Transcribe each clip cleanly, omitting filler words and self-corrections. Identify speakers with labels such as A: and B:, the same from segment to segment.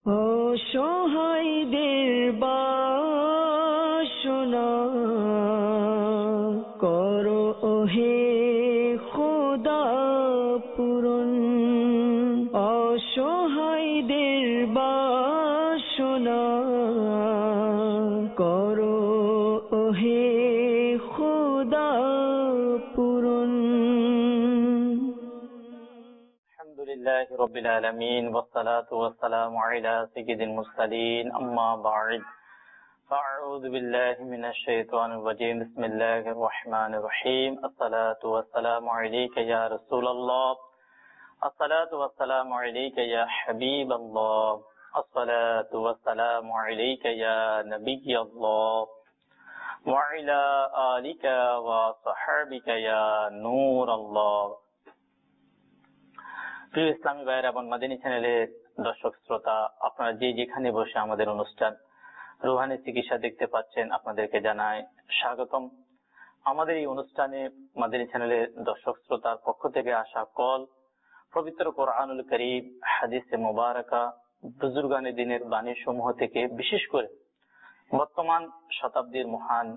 A: অসহায়দের বাসনা করো ওহে খোদা পূরণ। অসহায়দের বাসনা করো ওহে খোদা পূরণ।
B: আলহামদুলিল্লাহি রাব্বিল আলামিন ওয়াসসালাতু ওয়াসসালামু আলা সাইয়্যিদিল মুরসালিন আম্মা বা'দ ফাআউযু বিল্লাহি মিনাশ শাইতানির রাজীম বিসমিল্লাহির রহমানির রহিম আসসালাতু ওয়াসসালামু আলাইকা ইয়া রাসূলুল্লাহ আসসালাতু ওয়াসসালামু আলাইকা ইয়া হাবিবাল্লাহ আসসালাতু ওয়াসসালামু আলাইকা ইয়া নাবিয়্যাল্লাহ ওয়া আলা আলিকা ওয়া সাহবিকা ইয়া নূরাল্লাহ। প্রিয় ইসলামী ভাইয়েরা এবং মাদানী চ্যানেলের দর্শক শ্রোতা, আপনারা যে যেখানে বসে আমাদের অনুষ্ঠান রুহানি চিকিৎসা দেখতে পাচ্ছেন, আপনাদেরকে জানাই স্বাগতম। আমাদের এই অনুষ্ঠানে মাদানী চ্যানেলের দর্শক শ্রোতার পক্ষ থেকে আসা কল পবিত্র কোরআনুল কারীম, হাদিসে মুবারাকা, বুজুর্গানে দিনের বাণী সমূহ থেকে বিশেষ করে বর্তমান শতাব্দীর মহান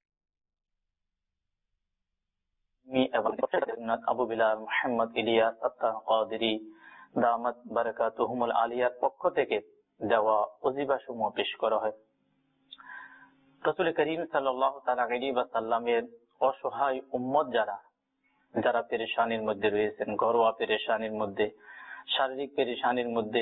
B: এবং আবু বিলাল মুহাম্মদ ইলিয়াস আত-তাকাদিরি দামাত বারাকাতুহুমুল আলিয়ার পক্ষ থেকে দেওয়া ওজিফা সমূহ পেশ করা হয়। রাসূল করিম সাল্লাল্লাহু তাআলা আলাইহি ওয়াসাল্লামের অসহায় উম্মত যারা পেরেশানির মধ্যে রয়েছেন, ঘরোয়া পেরেশানির মধ্যে, শারীরিক পেরেশানির মধ্যে,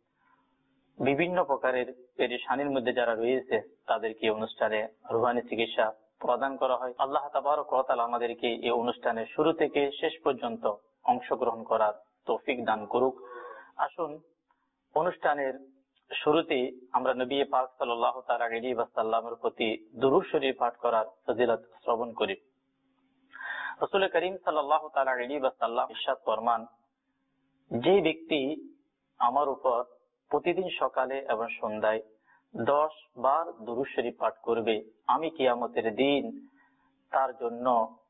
B: বিভিন্ন প্রকারের পেরেশানির মধ্যে যারা রয়েছে, তাদেরকে অনুষ্ঠানে রুহানি চিকিৎসা প্রদান করা হয়। আল্লাহ তাবারক ওয়া তাআলা আমাদেরকে এই অনুষ্ঠানের শুরু থেকে শেষ পর্যন্ত অংশগ্রহণ করার তৌফিক দান করুক। আসুন অনুষ্ঠানের শুরুতে আমরা নবী পাক সাল্লাল্লাহু তাআলা আলাইহি ওয়াসাল্লামের প্রতি দুরূদ শরীফ পাঠ করার ফজিলত শ্রবণ করি। রাসূল করিম সাল্লাল্লাহু তাআলা আলাইহি ওয়াসাল্লাম ইরশাদ ফরমান, যে ব্যক্তি আমার উপর প্রতিদিন সকালে এবং সন্ধ্যায় 10 বার দুরূদ শরীফ পাঠ করবে, আমি কিয়ামতের দিন তার জন্য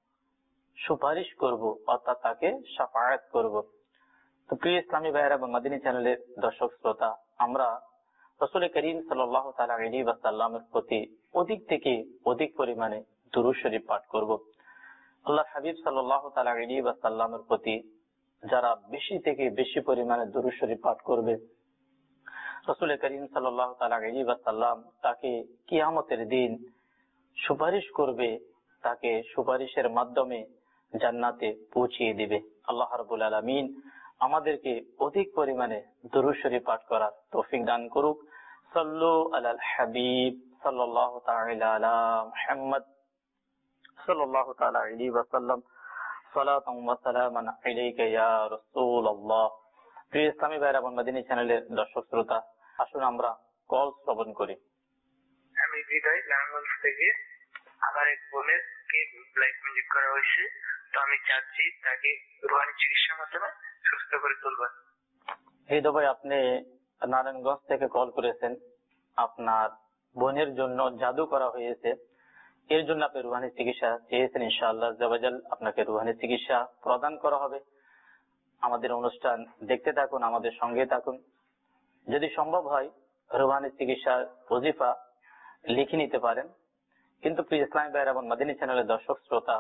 B: সুপারিশ করব, অর্থাৎ তাকে শাফাআত করব। তো প্রিয় ইসলামী ভাইয়েরা এবং মাদানী চ্যানেলের দর্শক শ্রোতা, আমরা রাসূল করিম সাল্লাল্লাহু তাআলা আলাইহি ওয়াসাল্লামের প্রতি অধিক থেকে অধিক পরিমাণে দুরূদ শরীফ পাঠ করব। আল্লাহর হাবিব সাল্লাল্লাহু তাআলা আলাইহি ওয়াসাল্লামের প্রতি যারা বেশি থেকে বেশি পরিমাণে দুরূদ শরীফ পাঠ করবে, রাসূল করিম সাল্লাল্লাহু তাআলা আলাইহি ওয়াসাল্লাম তাকে কিয়ামতের দিন সুপারিশ করবে, তাকে সুপারিশের মাধ্যমে জান্নাতে পৌঁছিয়ে দিবে। আল্লাহ রাব্বুল আলামিন আমাদেরকে অধিক পরিমাণে দুরূদ শরীফ পাঠ করার তৌফিক দান করুক। সাল্লু আলাল হাবিব সাল্লাল্লাহু তাআলা আলা মুহাম্মদ সাল্লাল্লাহু তাআলা আলাইহি ওয়াসাল্লাম সালাতান ওয়া সালামান আলাইকা ইয়া রাসূলুল্লাহ। প্রিয় ইসলামী ভাইয়েরা এবং মাদানী চ্যানেলের দর্শক শ্রোতা, আসুন আমরা কল শ্রবণ করি।
C: আমি হৃদয় নারায়ণগঞ্জ থেকে আমার এক বোনের কে ব্লাইক মিউজিক করা হয়েছে, তো আমি চাচ্ছি তাকে রুহানি চিকিৎসার মাধ্যমে সুস্থ করে তুলবেন।
B: হৃদয় ভাই, আপনি নারায়ণগঞ্জ থেকে কল করেছেন, আপনার বোনের জন্য জাদু করা হয়েছে, এর জন্য আপনি রুহানি চিকিৎসা চেয়েছেন। ইনশাআল্লাহ আযজাওয়াজাল আপনাকে রুহানি চিকিৎসা প্রদান করা হবে। আমাদের অনুষ্ঠান দেখতে থাকুন, আমাদের সঙ্গে থাকুন। যদি সম্ভব হয় রুহানি চিকিৎসার ওজিফা লিখে নিতে পারেন। কিন্তু প্রিয় ইসলামী ভাইয়েরা এবং মাদানী চ্যানেলের দর্শক শ্রোতা,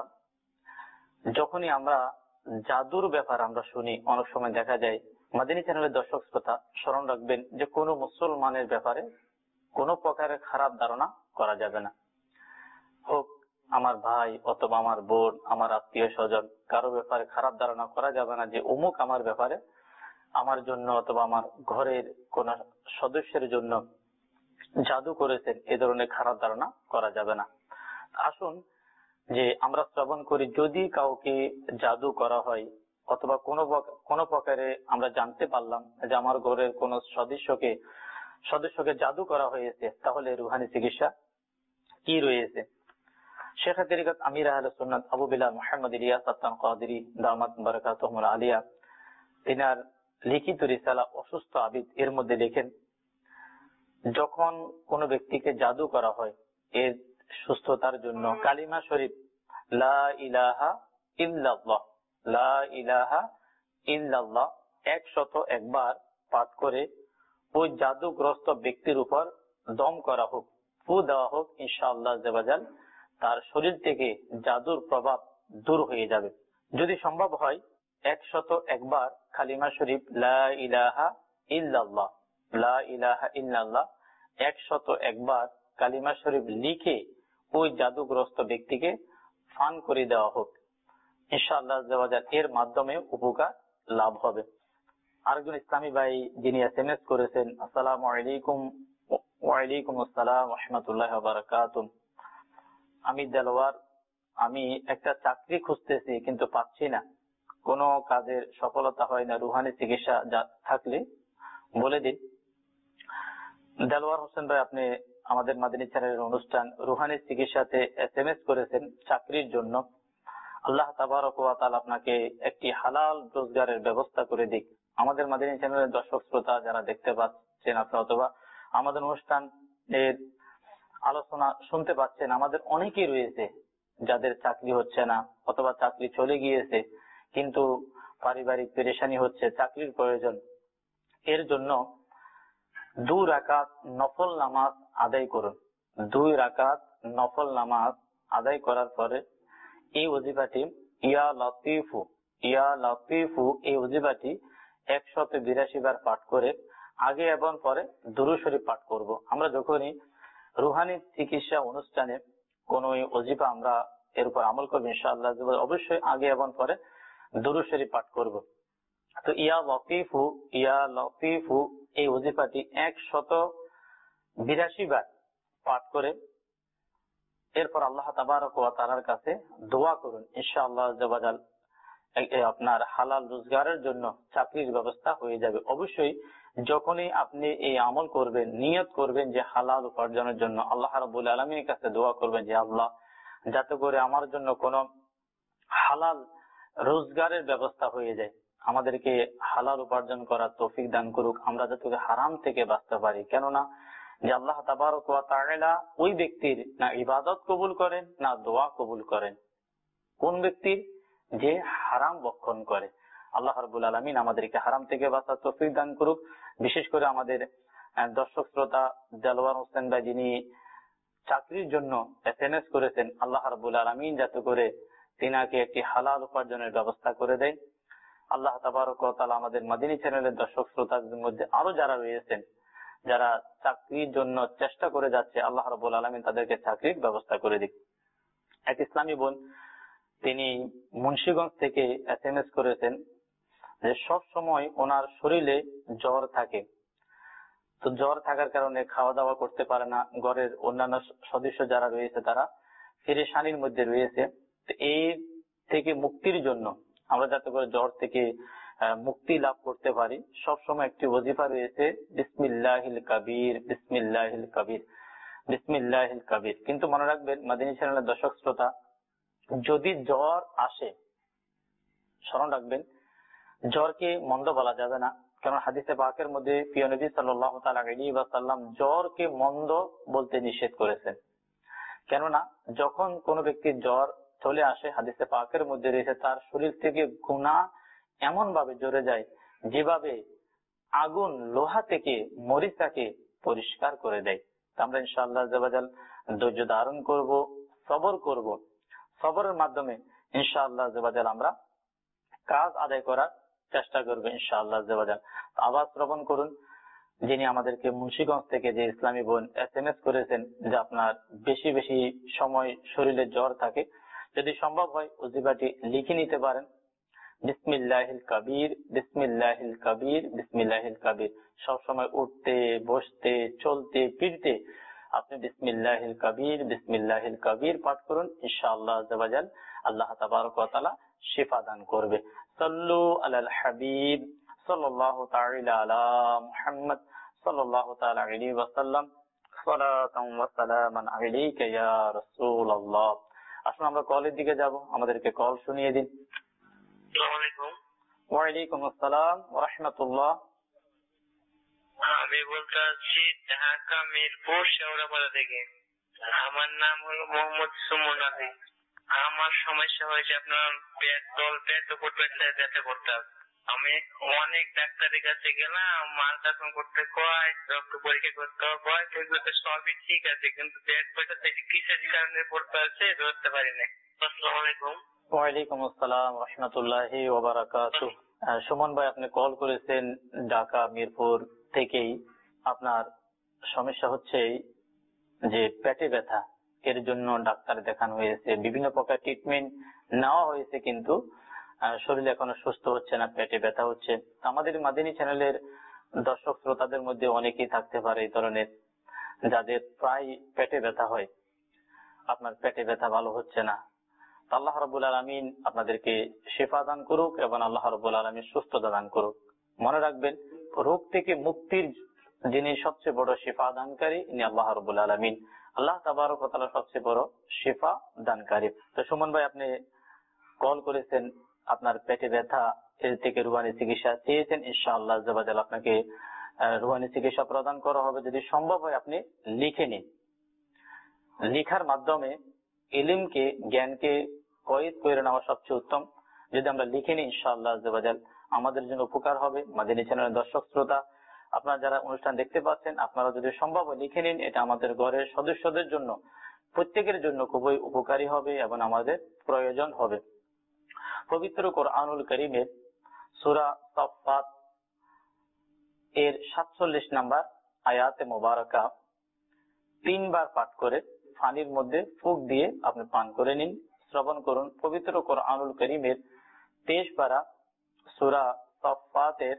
B: যখনই আমরা জাদুর ব্যাপার আমরা শুনি, অনেক সময় দেখা যায়, মাদানী চ্যানেলের দর্শক শ্রোতা স্মরণ রাখবেন যে কোনো মুসলমানের ব্যাপারে কোনো প্রকারের খারাপ ধারণা করা যাবে না। হোক আমার ভাই অথবা আমার বোন, আমার আত্মীয় স্বজন, কারো ব্যাপারে খারাপ ধারণা করা যাবে না যে অমুক আমার ব্যাপারে, আমার জন্য অথবা আমার ঘরের কোন সদস্যের জন্য জাদু করেছেন, এ ধরনের খারাপ ধারণা করা যাবে না। আসুন যে আমরা শ্রবণ করি, যদি কাউকে জাদু করা হয় অথবা কোনো প্রকারে আমরা জানতে পারলাম যে আমার ঘরের কোন সদস্যকে জাদু করা হয়েছে, তাহলে রুহানি চিকিৎসা কি রয়েছে। শেখ তরিকত আমির আহলে সুন্নাত আবু বিলাল মুহাম্মদ ইলিয়াস আত-তাকাদিরি দামাত বারাকাতুহুমুল আলিয়া, তিনার লিখিত রিসালা অসুস্থ আবিদ, এর মধ্যে লেখেন, যখন কোন ব্যক্তিকে জাদু করা হয়, এর সুস্থতার জন্য কালিমা শরীফ লা ইলাহা ইল্লাল্লাহ, লা ইলাহা ইল্লাল্লাহ 101 বার পাঠ করে ওই জাদুগ্রস্ত ব্যক্তির উপর দম করা হোক, ফু দেওয়া হোক, ইনশাআল্লাহ আযজা তার শরীর থেকে জাদুর প্রভাব দূর হয়ে যাবে। যদি সম্ভব হয় 101 কালিমা শরীফ লা ইলাহা ইল্লাল্লাহ, লা ইলাহা ইল্লাল্লাহ 101 কালিমা শরীফ লিখে ওই জাদুগ্রস্ত ব্যক্তিকে ফান করে দেওয়া হোক, ইনশাআল্লাহ আযজা এর মাধ্যমে উপকার লাভ হবে। আরেকজন ইসলামী ভাই যিনি SMS করেছেন, আসসালামু আলাইকুম। ওয়ালাইকুম আসসালাম ওয়া রাহমাতুল্লাহি ওয়া বারাকাতুহু। আমি দেলোয়ার, আমি একটা চাকরি খুঁজতেছি কিন্তু পাচ্ছি না, কোনো কাজের সফলতা হয় না, রুহানি চিকিৎসা থাকলে বলে দিন। দেলোয়ার হোসেন ভাই, আপনি আমাদের মাদানী চ্যানেলের অনুষ্ঠান রুহানি চিকিৎসাতে SMS করেছেন চাকরির জন্য। আল্লাহ তাবারক ওয়া তাআলা আপনাকে একটি হালাল রোজগারের ব্যবস্থা করে দিক। আমাদের মাদানী চ্যানেলের দর্শক শ্রোতা যারা দেখতে পাচ্ছেন আপনারা অথবা আমাদের অনুষ্ঠানের আলোচনা শুনতে পাচ্ছেন, আমাদের অনেকেই রয়েছে যাদের চাকরি হচ্ছে না অথবা চাকরি চলে গিয়েছে, কিন্তু পারিবারিক পেরেশানি হচ্ছে, চাকরির প্রয়োজন। এর জন্য 2 রাকাত নফল নামাজ আদায় করুন। 2 রাকাত নফল নামাজ আদায় করার পরে এই ওজিফাটি ইয়া লতিফু, ইয়া লতিফু, এই ওজিফাটি 182 বার পাঠ করে আগে এবং পরে দুরূদ শরীফ পাঠ করব। আমরা যখনই রুহানি চিকিৎসা অনুষ্ঠানে কোন ওজিফা আমরা এর উপর আমল করবো ইনশাআল্লাহ, অবশ্যই আগে এবং পরে দুরূদ শরীফ পাঠ করব। তো ইয়া লতিফু, ইয়া লতিফু এই ওজিফাটি 182 বার পাঠ করে এরপর আল্লাহ তাবারক ওয়া তাআলার কাছে দোয়া করুন, ইনশাআল্লাহ আযজা আপনার হালাল রোজগারের জন্য চাকরির ব্যবস্থা হয়ে যাবে। অবশ্যই যখনই আপনি এই আমল করবেন, নিয়ত করবেন যে হালাল উপার্জনের জন্য, আল্লাহ রাব্বুল আলামিনের কাছে দোয়া করবেন যে আল্লাহ যাতে করে আমার জন্য কোনো হালাল রোজগারের ব্যবস্থা হয়ে যায়, আমাদেরকে হালাল উপার্জন করার তৌফিক দান করুক, আমরা যাতে হারাম থেকে বাঁচতে পারি। কেননা যে আল্লাহ তাবারক ওয়া তাআলা ওই ব্যক্তির না ইবাদত কবুল করেন না দোয়া কবুল করেন। কোন ব্যক্তির? যে হারাম ভক্ষণ করে। আল্লাহ রাব্বুল আলামিন আমাদেরকে হারাম থেকে বাঁচার তৌফিক দান করুক। বিশেষ করে আমাদের দর্শক শ্রোতা দেলোয়ার হোসেন ভাই যিনি চাকরির জন্য SMS করেছেন, আল্লাহ রাব্বুল আলামিন যাতে করে তিনাকে একটি হালাল উপার্জনের ব্যবস্থা করে দেয়। আল্লাহ তাবারক ওয়া তাআলা আমাদের মাদানী চ্যানেলের দর্শক শ্রোতাদের মধ্যে আরো যারা রয়েছেন যারা চাকরির জন্য চেষ্টা করে যাচ্ছে, আল্লাহ রাব্বুল আলামিন তাদেরকে চাকরির ব্যবস্থা করে দিক। এক ইসলামী বোন তিনি মুন্সিগঞ্জ থেকে SMS করেছেন যে সব সময় ওনার শরীরে জ্বর থাকে, তো জ্বর থাকার কারণে খাওয়া দাওয়া করতে পারে না, ঘরের অন্যান্য সদস্য যারা রয়েছে তারা পেরেশানির মধ্যে রয়েছে। এই থেকে মুক্তির জন্য আমরা যাতে করে জ্বর থেকে মুক্তি লাভ করতে পারি, সবসময় একটি ওজিফা রয়েছে বিসমিল্লাহিল কাবীর, বিসমিল্লাহিল কাবীর, বিসমিল্লাহিল কাবীর। কিন্তু মনে রাখবেন মাদানী চ্যানেলের দর্শক শ্রোতা, যদি জ্বর আসে, স্মরণ রাখবেন জ্বরকে মন্দ বলা যাবে না, কারণ হাদিসে পাকের মধ্যে প্রিয় নবী সাল্লাল্লাহু তাআলা আলাইহি ওয়াসাল্লাম জ্বরকে মন্দ বলতে নিষেধ করেছেন। কেননা যখন কোন ব্যক্তির জ্বর চলে আসে, হাদিসে পাকের মধ্যে রয়েছে তার শরীর থেকে গুনাহ এমন ভাবে জ্বরে যায় যেভাবে আগুন লোহা থেকে মরিচাকে পরিষ্কার করে দেয়। আমরা ইনশাআল্লাহ আযজা ধৈর্য ধারণ করব, সবর করব, সবরের মাধ্যমে ইনশাআল্লাহ আযজা আমরা কাজ আদায় করার চেষ্টা করবো ইনশাআল্লাহ আযজা। আওয়াজ শ্রবণ করুন যিনি আমাদেরকে মুন্সিগঞ্জ থেকে যে ইসলামী বোন SMS করেছেন যে আপনার বেশি বেশি সময় শরীরে জ্বর থাকে, যদি সম্ভব হয় ওজিফাটি লিখে নিতে পারেন বিসমিল্লাহিল কাবীর, বিসমিল্লাহিল কাবীর, বিসমিল্লাহিল কাবীর। সব সময় উঠতে বসতে চলতে ফিরতে আপনি বিসমিল্লাহিল কাবীর, বিসমিল্লাহিল কাবীর পাঠ করুন, ইনশাআল্লাহ আযজা আল্লাহ তাবারক ওয়া তাআলা শিফা দান করবে। সাল্লু আলাল হাবিব সাল্লাল্লাহু তাআলা আলা মুহাম্মদ সাল্লাল্লাহু তাআলা আলাইহি ওয়াসাল্লাম, সালাতান ওয়া সালামান আলাইকা ইয়া রাসূলুল্লাহ। আসুন আমরা কলের দিকে যাব, আমাদেরকে কল শুনিয়ে দিন।
C: আসসালামু আলাইকুম।
B: ওয়ালাইকুম আসসালাম ওয়া রাহমাতুল্লাহ।
C: আমি বলতে চাচ্ছি ঢাকা মিরপুর শেওড়াপাড়া থেকে। আমার নাম হলো মোহাম্মদ সুমন আলী। আমার সমস্যা হয়েছে আপনার পেট উপর পেট ব্যথা করতে আমি অনেক ডাক্তারের কাছে গেলাম, আল্ট্রাসাউন্ড করতে কয়, রক্ত পরীক্ষা করতে কয়, সেগুলো তো সবই ঠিক আছে, কিন্তু পেট ব্যথা থেকে কিসের কারণে পড়তে আছে ধরতে পারি না। আসসালামু আলাইকুম।
B: ওয়ালাইকুম আসসালাম রহমতুল্লাহি ওয়া বারাকাতুহু। সুমন ভাই, আপনি কল করেছেন ঢাকা মিরপুর থেকেই। আপনার সমস্যা হচ্ছে যে পেটে ব্যথা, এর জন্য ডাক্তার দেখানো হয়েছে, বিভিন্ন প্রকার ট্রিটমেন্ট নেওয়া হয়েছে, কিন্তু শরীর এখনো সুস্থ হচ্ছে না, পেটে ব্যথা হচ্ছে। আমাদের মাদিনী চ্যানেলের দর্শক শ্রোতাদের মধ্যে অনেকেই থাকতে পারে এই ধরনের, যাদের প্রায় পেটে ব্যথা হয়, আপনার পেটে ব্যথা ভালো হচ্ছে না। আল্লাহ রাব্বুল আলামিন আপনাদেরকে শিফা দান করুক এবং আল্লাহ রাব্বুল আলামিন সুস্থতা দান করুক। মনে রাখবেন, রোগ থেকে মুক্তির যিনি সবচেয়ে বড় শিফা দানকারী, ইনি আল্লাহ রাব্বুল আলামিন। আল্লাহ তাবারক ওয়া তাআলা সবচেয়ে বড় শিফা দানকারী। তো সুমন ভাই, আপনি কল করেছেন, আপনার পেটে ব্যথা, এর থেকে রুহানি চিকিৎসা চেয়েছেন। ইনশাআল্লাহ আজ্জা ওয়া জাল আপনাকে রুহানি চিকিৎসা প্রদান করা হবে। যদি সম্ভব হয় আপনি লিখে নিন। লেখার মাধ্যমে ইলমকে, জ্ঞানকে কয়েদ করে নেওয়া সবচেয়ে উত্তম। যদি আমরা লিখে নিই ইনশাআল্লাহ আজ্জা ওয়া জাল আমাদের জন্য উপকার হবে। মাদিনী চ্যানেলের দর্শক শ্রোতা, আপনারা যারা অনুষ্ঠান দেখতে পাচ্ছেন, আপনারা যদি সম্ভব হয় লিখে নিন। এটা আমাদের ঘরের সদস্যদের জন্য, প্রত্যেকের জন্য খুবই উপকারী হবে এবং আমাদের প্রয়োজন হবে। পবিত্র কোরআনুল কারীমের সূরা সাফফাত এর 47 নম্বর আয়াতে মোবারকা 3 বার পাঠ করে পানির মধ্যে ফুঁক দিয়ে আপনি পান করে নিন, শ্রবণ করুন। পবিত্র কোরআনুল কারীমের 23 পারা সূরা সাফফাতের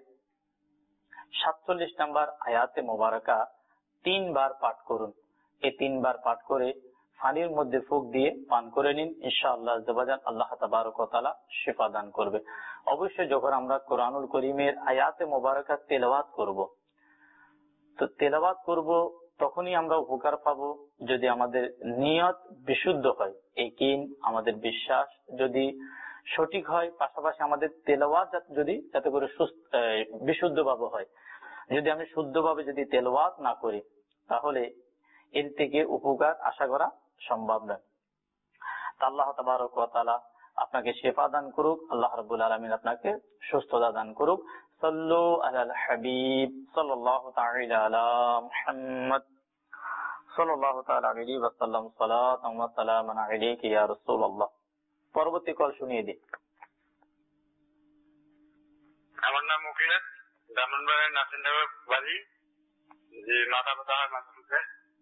B: 47 নম্বর আয়াতে মোবারকা 3 বার পাঠ করুন। এই 3 বার পাঠ করে পানির মধ্যে ফুঁক দিয়ে পান করে নিন। ইনশাআল্লাহ আল্লাহ তাবারক ওয়া তাআলা শিফা দান করবে। অবশ্যই যখন আমরা কোরআনুল কারীমের আয়াতে মোবারকা তেলাওয়াত করব, তো তেলাওয়াত করব তখনই আমরা উপকার পাবো যদি আমাদের নিয়ত বিশুদ্ধ হয়, ইয়াকিন, আমাদের বিশ্বাস যদি সঠিক হয়, পাশাপাশি আমাদের তেলাওয়াত যদি যাতে করে বিশুদ্ধভাবে হয়। যদি আমি শুদ্ধভাবে যদি তেলাওয়াত না করি, তাহলে এর থেকে উপকার আশা করা সম্ভব নয়। আল্লাহ তাবারক ওয়া তাআলা আপনাকে শিফা দান করুক, আল্লাহ রাব্বুল আলামিন আপনাকে সুস্থতা দান করুক। সাল্লু আলাল হাবিব সাল্লাল্লাহু তাআলা আলা মুহাম্মদ সাল্লাল্লাহু তাআলা আলাইহি ওয়া সাল্লাম। সালাতান ওয়া সালামান আলাইকা ইয়া রাসূলুল্লাহ। পরবর্তী কল শুনিয়ে দিন।
C: আমার নাম মুখলেস, ব্রাহ্মণবাড়িয়ার নাসিরনগর বাড়ি। যে মাথা ব্যথা হয় মাঝে মধ্যে।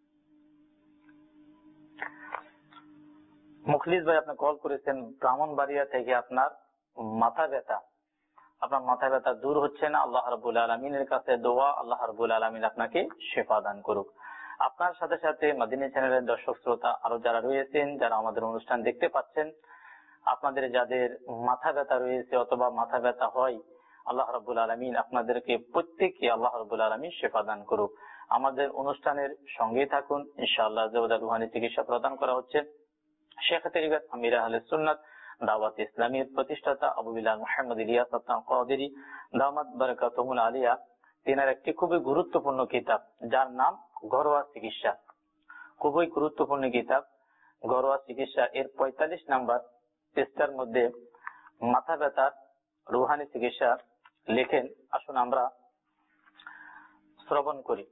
B: মুখলিস ভাই, আপনি কল করেছেন ব্রাহ্মণবাড়িয়া থেকে, আপনার মাথা ব্যথা, আপনার মাথা ব্যথা দূর হচ্ছে না। আল্লাহ রাব্বুল আলামিনের কাছে দোয়া, আল্লাহ রাব্বুল আলামিন আপনাকে শিফা দান করুক। আপনার সাথে সাথে মাদিনী চ্যানেলের দর্শক শ্রোতা আরো যারা রয়েছেন, যারা আমাদের অনুষ্ঠান দেখতে পাচ্ছেন, আপনাদের যাদের মাথা ব্যথা রয়েছে অথবা মাথা ব্যথা হয়, আল্লাহ রাব্বুল আলামিন আপনাদেরকে প্রত্যেককে আল্লাহ রাব্বুল আলামিন শিফা দান করুক। আমাদের অনুষ্ঠানের সঙ্গেই থাকুন, ইনশাআল্লাহ রুহানি চিকিৎসা প্রদান করা হচ্ছে। শেখ তরিকত আমির আহলে সুন্নাত দাওয়াত ইসলামীর প্রতিষ্ঠাতা আবু বিলাল মুহাম্মদ ইলিয়াস কাদেরী দামাত বারাকাতুহুল আলিয়া, তিনার একটি খুবই গুরুত্বপূর্ণ কিতাব, যার নাম ঘরোয়া চিকিৎসা। খুবই গুরুত্বপূর্ণ কিতাব ঘরোয়া চিকিৎসা। এর 45 নম্বর পৃষ্ঠার মধ্যে মাথা ব্যথার রুহানি চিকিৎসা লেখেন। আসুন আমরা শ্রবণ করি।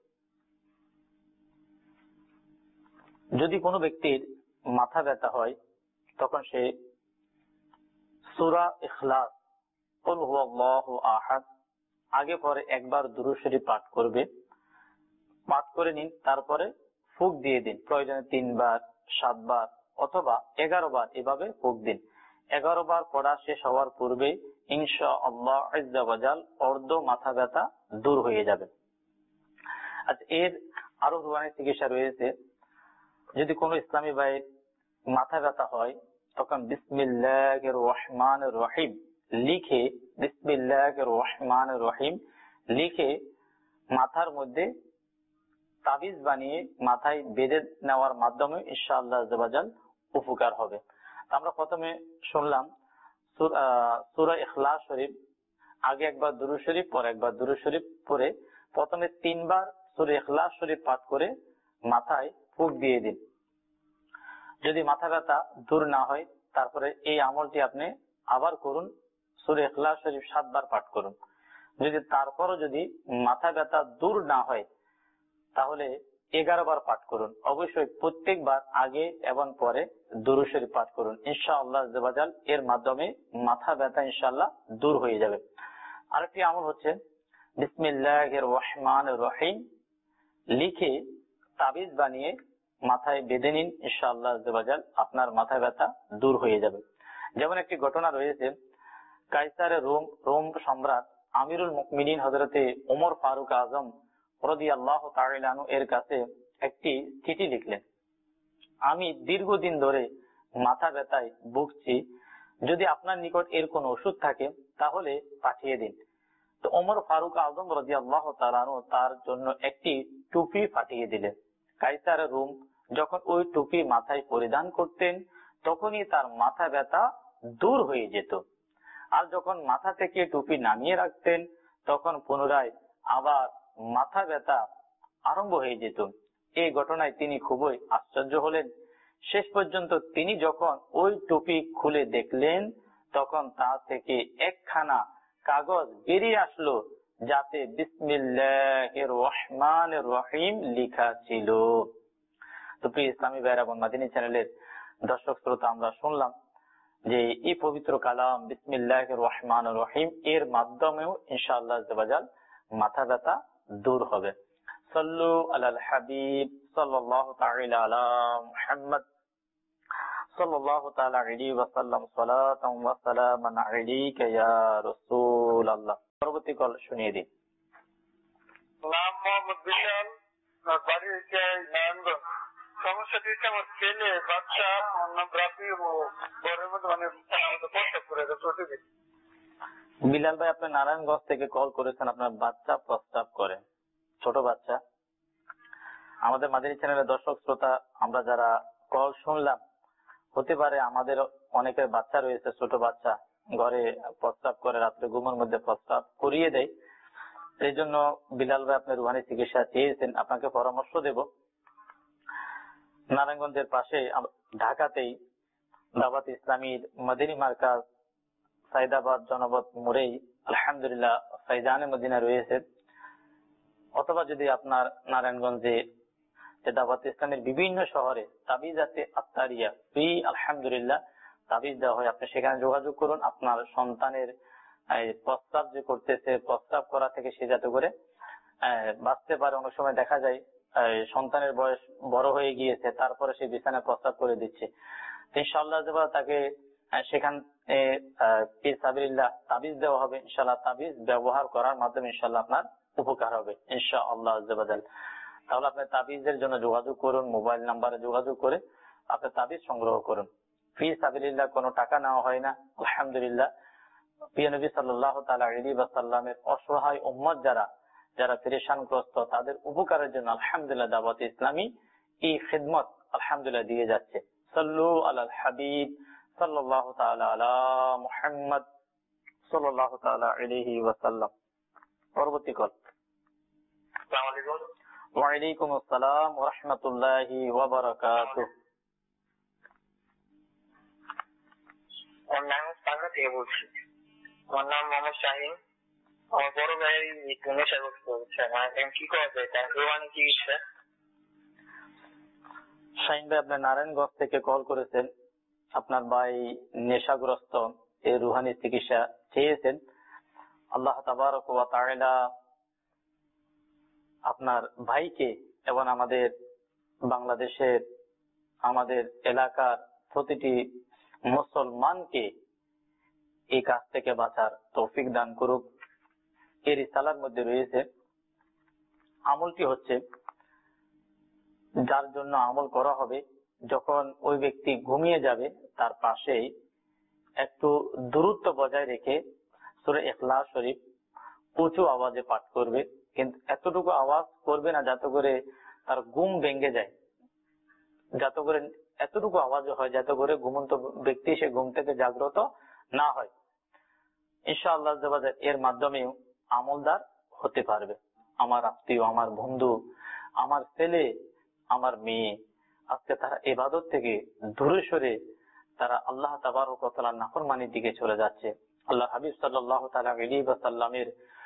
B: যদি কোনো ব্যক্তির মাথা ব্যথা হয়, তখন সে সূরা ইখলাস, কুল হুয়াল্লাহু আহাদ আগে পরে একবার দুরূদ শরীফ পাঠ করবে। পাঠ করে নিন, তারপরে ফুঁক দিয়ে দিন। প্রয়োজনে 3 বার, 7 বার অথবা 11 বার এভাবে ফুঁক দিন। 11 বার পড়া শেষ হওয়ার পূর্বে ইনশাআল্লাহ আজ্জা ওয়া জাল অর্ধ মাথা ব্যথা দূর হয়ে যাবে। আচ্ছা, এর আরো রুহানি চিকিৎসা রয়েছে। যদি কোনো ইসলামী ভাইয়ের মাথা ব্যথা হয়, তখন বিসমিল্লাহির রহমানির রহিম লিখে, বিসমিল্লাহির রহমানির রহিম লিখে মাথার মধ্যে তাবিজ বানিয়ে মাথায় বেঁধে নেওয়ার মাধ্যমে ইনশাআল্লাহ আজ্জা ওয়া জাল উপকার হবে। আমরা প্রথমে শুনলাম সূরা ইখলাস শরীফ, আগে একবার দুরূদ শরীফ, পরে একবার দুরূদ শরীফ পড়ে প্রথমে 3 বার সূরা ইখলাস শরীফ পাঠ করে মাথায় ফুঁক দিয়ে দিন। যদি মাথা ব্যথা দূর না হয়, তারপরে এই আমলটি আপনি আবার করুন। সূরা ইখলাস শরীফ 7 বার পাঠ করুন। যদি তারপরও যদি মাথা ব্যথা দূর না হয় তাহলে 11 বার পাঠ করুন। অবশ্যই প্রত্যেকবার আগে এবং পরে দুরূদ শরীফ পাঠ করুন। ইনশাআল্লাহ আজ্জা ওয়া জাল এর মাধ্যমে মাথা ব্যথা ইনশাআল্লাহ দূর হয়ে যাবে। আরেকটি আমল হচ্ছে বিসমিল্লাহির রহমানির রহিম লিখে তাবিজ বানিয়ে মাথায় বেঁধে নিন। ইনশাআল্লাহ আজ্জা ওয়া জাল আপনার মাথা ব্যথা দূর হয়ে যাবে। যেমন একটি ঘটনা রয়েছে, কায়সারে রোম সম্রাট আমিরুল মুমিনিন হযরতে ওমর ফারুক আজম রাদিয়াল্লাহু তাআলা আনহু এর কাছে একটি চিঠি লিখলেন, আমি দীর্ঘদিন ধরে মাথা ব্যথায় ভুগছি, যদি আপনার নিকট এর কোন ওষুধ থাকে তাহলে পাঠিয়ে দিন। তো ওমর ফারুক আজম রাদিয়াল্লাহু তাআলা আনহু তার জন্য একটি টুপি পাঠিয়ে দিলেন। কায়সারে রোম যখন ওই টুপি মাথায় পরিধান করতেন তখনই তার মাথা ব্যথা দূর হয়ে যেত, আর যখন মাথা থেকে টুপি নামিয়ে রাখতেন তখন পুনরায় আবার মাথা ব্যথা আরম্ভ হয়ে যেত। এই ঘটনায় তিনি খুবই আশ্চর্য হলেন। শেষ পর্যন্ত তিনি যখন ওই টুপি খুলে দেখলেন তখন তা থেকে একখানা কাগজ বেরিয়ে আসলো যাতে বিসমিল্লাহির রহমানির রহিম লেখা ছিল। তো প্রিয় ইসলামী ভাইরা বোন, মাদিনী চ্যানেলের দর্শক শ্রোতা, আমরা শুনলাম যে এই পবিত্র কালাম বিসমিল্লাহির রহমানির রহিম এর মাধ্যমেও ইনশাআল্লাহ আজ্জা ওয়া জাল মাথা ব্যথা দূর হবে। সাল্লু আলাল হাবিব সাল্লাল্লাহু তাআলা আলা মুহাম্মদ সাল্লাল্লাহু তাআলা আলাইহি ওয়া সাল্লাম সালাতাম ওয়া সালামান আলাইকা ইয়া রাসূলুল্লাহ। পরবর্তী কল শুনিয়ে দিন।
C: নাম মোহাম্মদ বিলাল, বাড়ি হচ্ছে নারায়ণগঞ্জ। সমস্যাটি হচ্ছে আমার ছেলে বাচ্চা নাম রাফি, ও ঘরের মধ্যে মানে প্রস্তাব করে প্রতিদিন।
B: বিলাল ভাই, আপনি নারায়ণগঞ্জ থেকে কল করেছেন, আপনার বাচ্চা প্রস্রাব করে, ছোট বাচ্চা। আমাদের মাদানী চ্যানেলের দর্শক শ্রোতা, আমরা যারা কল শুনলাম, হতে পারে আমাদের অনেকের বাচ্চা রয়েছে, ছোট বাচ্চা, ঘরে প্রস্রাব করে, রাত্রে ঘুমের মধ্যে প্রস্রাব করিয়ে দেয়। এই জন্য বিলাল ভাই আপনি রুহানি চিকিৎসা চেয়েছেন, আপনাকে পরামর্শ দেব। নারায়ণগঞ্জের পাশে ঢাকাতেই দাওয়াত ইসলামীর মদিনী মার্কাজ সাইদাবাদ জনপদ মোড়েই আলহামদুলিল্লাহ ফাইজানে মদিনা রয়েছে। অথবা যদি আপনার নারায়ণগঞ্জে দাওয়াত ইসলামের বিভিন্ন শহরে তাবিজাতে আত্তারিয়া ফ্রি আলহামদুলিল্লাহ তাবিজ দেওয়া হয়, আপনি সেখানে যোগাযোগ করুন। আপনার সন্তানের প্রস্রাব যে করতেছে, প্রস্রাব করা থেকে সে যাতে করে বাঁচতে পারে। অনেক সময় দেখা যায় সন্তানের বয়স বড় হয়ে গিয়েছে, তারপরে সে বিছানায় প্রস্রাব করে দিচ্ছে। ইনশাআল্লাহ তাকে সেখান তাবিজ দেওয়া হবে। ইনশাআল্লাহ তাবিজ ব্যবহার করার মাধ্যমে ইনশাআল্লাহ আপনার উপকার হবে ইনশাআল্লাহ। তাহলে আপনি তাবিজের জন্য যোগাযোগ করুন, মোবাইল নাম্বারে যোগাযোগ করে আপনি তাবিজ সংগ্রহ করুন। ফি সাবিলিল্লাহ কোনো টাকা নেওয়া হয় না। আলহামদুলিল্লাহ প্রিয় নবী সাল্লাল্লাহু তাআলা আলাইহি ওয়াসাল্লামের অসহায় উম্মত যারা পেরেশানগ্রস্ত, তাদের উপকারের জন্য আলহামদুলিল্লাহ দাওয়াত ইসলামী এই খিদমত আলহামদুলিল্লাহ দিয়ে যাচ্ছে। সাল্লু আলাল হাবিব সাল্লাল্লাহু তাআলা আলা মুহাম্মদ সাল্লাল্লাহু তাআলা আলাইহি ওয়াসাল্লাম। পরবর্তী কল।
C: আসসালামু আলাইকুম।
B: ওয়া আলাইকুম আসসালাম ওয়া রাহমাতুল্লাহি ওয়া বারাকাতুহু।
C: আমার নাম পাগলা থেকে বলছি। আমার নাম মোহাম্মদ শাহিন। আমার বড় ভাই নেশাগ্রস্ত হচ্ছে, কি করা যায় তার রোহানি চিকিৎসা?
B: শাহিন ভাই, আপনি নারায়ণগঞ্জ থেকে কল করেছেন, আপনার ভাই নেশাগ্রস্ত, এই রুহানি চিকিৎসা চেয়েছেন। আল্লাহ তাবারক ওয়া তাআলা আপনার ভাইকে এবং আমাদের বাংলাদেশের আমাদের এলাকার প্রতিটি মুসলমানকে এই কাজ থেকে বাঁচার তৌফিক দান করুক। এর রিসালার মধ্যে রয়েছে আমলটি হচ্ছে, যার জন্য আমল করা হবে, যখন ওই ব্যক্তি ঘুমিয়ে যাবে তার পাশেই একটু দূরত্ব বজায় রেখে সূরা ইখলাস শরীফ উঁচু আওয়াজে পাঠ করবে, কিন্তু এতটুকু আওয়াজ করবে না যাতে করে তার ঘুম ভেঙে যায়, যাতে করে এতটুকু আওয়াজ হয় যাতে করে ঘুমন্ত ব্যক্তি সে ঘুম থেকে জাগ্রত না হয়। ইনশাআল্লাহ এর মাধ্যমে আমলদার হতে পারবে। আমার আত্মীয়, আমার বন্ধু, আমার ছেলে, আমার মেয়ে আজকে তারা ইবাদত থেকে দূরে সরে তারা আল্লাহ তাবারক ওয়া তাআলার নাফরমানির দিকে চলে যাচ্ছে। আল্লাহ হাবিব সাল্লাল্লাহু তাআলা আলাইহি ওয়াসাল্লামের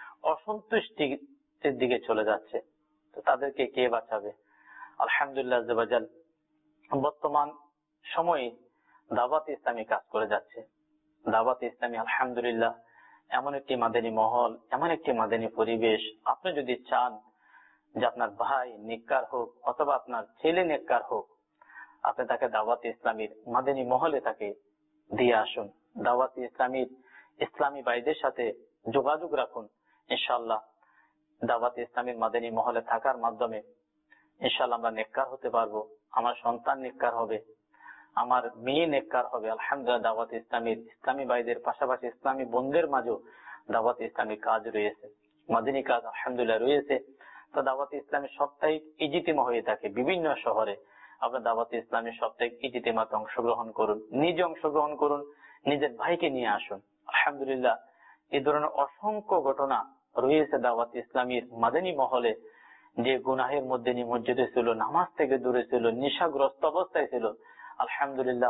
B: অসন্তুষ্টির দিকে চলে যাচ্ছে। তো তাদেরকে কে বাঁচাবে? আলহামদুলিল্লাহ আযজা ওয়া জাল বর্তমান সময়ে দাওয়াত ইসলামী কাজ করে যাচ্ছে। দাওয়াত ইসলামী আলহামদুলিল্লাহ এমন একটি মাদানী মহল, এমন একটি মাদানী পরিবেশ, আপনি যদি চান যে আপনার ভাই নেককার হোক অথবা আপনার ছেলে নেককার হোক, আপনি তাকে দাওয়াত ইসলামীর মাদানী মহলে তাকে দিয়ে আসুন। দাওয়াত ইসলামীর ইসলামী ভাইদের সাথে যোগাযোগ রাখুন। ইনশাআল্লাহ দাওয়াত ইসলামীর মাদানী মহলে থাকার মাধ্যমে ইনশাআল্লাহ আমরা নেককার হতে পারবো। আমার সন্তান নেককার হবে, আমার মেয়ে নেককার হবে। আলহামদুলিল্লাহ দাওয়াত ইসলামীর ইসলামী ভাইদের পাশাপাশি ইসলামী বোনদের মাঝেও দাওয়াত ইসলামী কাজ রয়েছে, মাদানী কাজ আলহামদুলিল্লাহ রয়েছে। তো দাওয়াত ইসলামী সাপ্তাহিক ইজতিমা হয়ে থাকে বিভিন্ন শহরে। আপনার দাওয়াত ইসলামী সাপ্তাহিক ইজতিমাতে অংশগ্রহণ করুন, নিজে অংশগ্রহণ করুন, নিজের ভাইকে নিয়ে আসুন। আলহামদুলিল্লাহ এই ধরনের অসংখ্য ঘটনা রয়েছে দাওয়াত ইসলামীর মাদানী মহলে। যে গুনাহের মধ্যে নিমজ্জিত ছিল, নামাজ থেকে দূরে ছিল, নেশাগ্রস্ত অবস্থায় ছিল, আলহামদুলিল্লাহ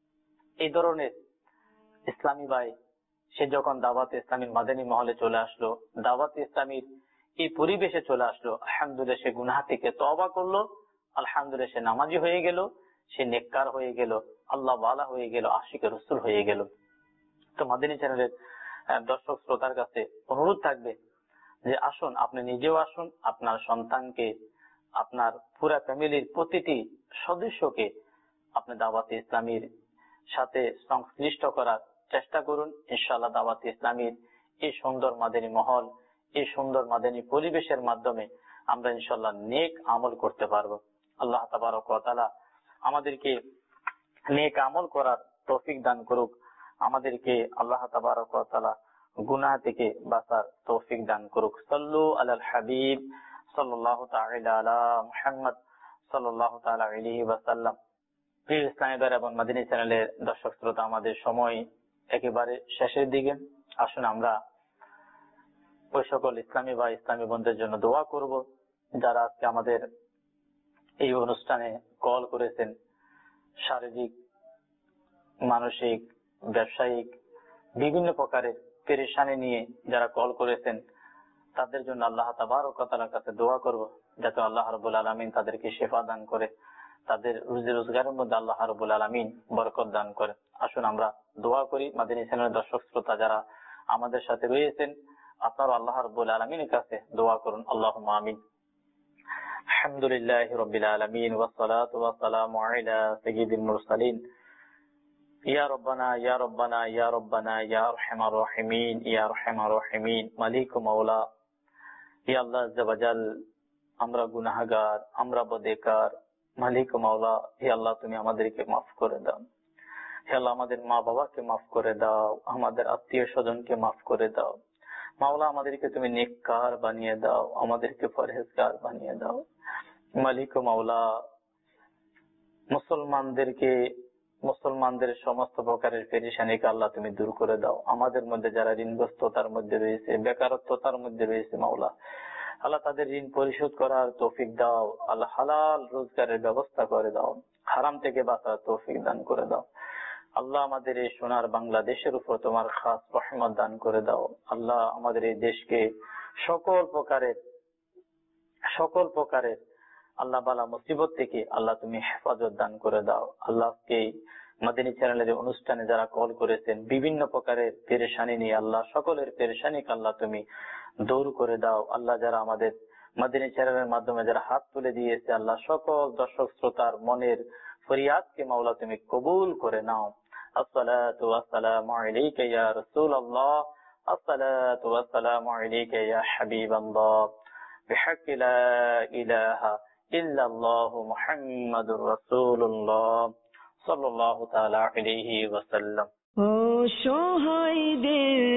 B: এই ধরনের ইসলামী ভাই সে যখন দাওয়াত ইসলামীর মাদানী মহলে চলে আসলো, দাওয়াত ইসলামীর এই পরিবেশে চলে আসলো, আলহামদুলিল্লাহ সে গুনাহ থেকে তওবা করলো, আলহামদুলিল্লাহ সে নামাজি হয়ে গেল, সে নেককার হয়ে গেল, আল্লাহ ওয়ালা হয়ে গেল, আশিকে রাসূল হয়ে গেল। তো মাদানী চ্যানেলের দর্শক শ্রোতার কাছে অনুরোধ থাকবে যে আসুন, আপনি নিজেও আসুন, আপনার সন্তানকে, আপনার পুরা ফ্যামিলির প্রতিটি সদস্যকে আপনি দাওয়াত ইসলামীর সাথে সংশ্লিষ্ট করার চেষ্টা করুন। ইনশাআল্লাহ দাওয়াত ইসলামীর এই সুন্দর মাদানী মহল, এই সুন্দর মাদানী পরিবেশের মাধ্যমে আমরা ইনশাআল্লাহ নেক আমল করতে পারবো। আল্লাহ তাবারক ওয়া তাআলা আমাদেরকে নেক আমল করার তৌফিক দান করুক, আমাদেরকে আল্লাহ তাবারক ওয়া তাআলা গুনাহ থেকে বাঁচার তৌফিক দান করুক। সাল্লু আলাল হাবিব সাল্লাল্লাহু তাআলা আলা মুহাম্মদ সাল্লাল্লাহু তাআলা আলাইহি ওয়াসাল্লাম। প্রিয় ইসলামী ভাই এবং মাদানী চ্যানেলের দর্শক শ্রোতা, আমাদের সময় একেবারে শেষের দিকে। আসুন আমরা ওই সকল ইসলামী ভাই ইসলামী বোনদের জন্য দোয়া করব যারা আজকে আমাদের এই অনুষ্ঠানে কল করেছেন, শারীরিক, মানসিক, ব্যবসায়িক বিভিন্ন প্রকারের পেরেশানি নিয়ে যারা কল করেছেন, তাদের জন্য আল্লাহ তাবারক ওয়া তাআলার কাছে দোয়া করব যাতে আল্লাহ রাব্বুল আলামিন তাদেরকে শিফা দান করে, তাদের রুজি রোজগারের মধ্যে আল্লাহ রাব্বুল আলামিন বরকত দান করে। আসুন আমরা দোয়া করি। মাদানী চ্যানেলের দর্শক শ্রোতা যারা আমাদের সাথে রয়েছেন, আপনারা আল্লাহ রাব্বুল আলামিনের কাছে দোয়া করুন। আল্লাহুম্মা আমিন। আলহামদুলিল্লাহি রাব্বিল আলামিন ওয়াস সালাতু ওয়াস সালামু আলা সাইয়্যিদিল মুরসালিন। ইয়া রব্বানা ইয়া রব্বানা ইয়া রব্বানা ইয়া আরহামার রাহিমিন ইয়া আরহামার রাহিমিন। মালিক ও মাওলা, ইয়া আল্লাহ আযজা ওয়া জাল, আমরা গুনাহগার, আমরা বদেকার। মালিক ও মাওলা, হে আল্লাহ তুমি আমাদেরকে মাফ করে দাও। হে আল্লাহ আমাদের মা বাবাকে মাফ করে দাও, আমাদের আত্মীয় স্বজনকে মাফ করে দাও। মাওলা আমাদেরকে তুমি নেককার বানিয়ে দাও, আমাদেরকে পরহেজগার বানিয়ে দাও। মালিক ও মাওলা, মুসলমানদের সমস্ত প্রকারের পেরেশানিকে আল্লাহ তুমি দূর করে দাও। আমাদের মধ্যে যারা ঋণগ্রস্ততার মধ্যে রয়েছে, বেকারত্বতার মধ্যে রয়েছে, মাওলা আল্লাহ তাদের ঋণ পরিশোধ করার তৌফিক দাও। আল্লাহ হালাল রোজগারের ব্যবস্থা করে দাও, হারাম থেকে বাঁচার তৌফিক দান করে দাও। আল্লাহ আমাদের এই সোনার বাংলাদেশের উপর তোমার খাস রহমত দান করে দাও। আল্লাহ আমাদের এই দেশকে সকল প্রকারের আল্লাহ বালা মুসিবত থেকে আল্লাহ তুমি হেফাজত দান করে দাও। আল্লাহকে মাদানী চ্যানেলের অনুষ্ঠানে যারা কল করেছেন বিভিন্ন প্রকারের পেরেশানি নিয়ে, আল্লাহ সকলের পেরেশানিকে আল্লাহ তুমি দূর করে দাও। আল্লাহ যারা আমাদের মাদানী চ্যানেলের মাধ্যমে যারা হাত তুলে দিয়েছে, আল্লাহ সকল দর্শক শ্রোতার মনের ফরিয়াদকে মাওলা তুমি কবুল করে নাও। আসসালাতু ওয়াসসালামু আলাইকা ইয়া রাসূলুল্লাহ, আসসালাতু ওয়াসসালামু আলাইকা ইয়া হাবিবাল্লাহ, বিহাক্কি লা ইলাহা ইল্লাল্লাহু মুহাম্মাদুর রাসূলুল্লাহ সাল্লাল্লাহু তাআলা আলাইহি ওয়াসাল্লাম।
A: ও সহায়দের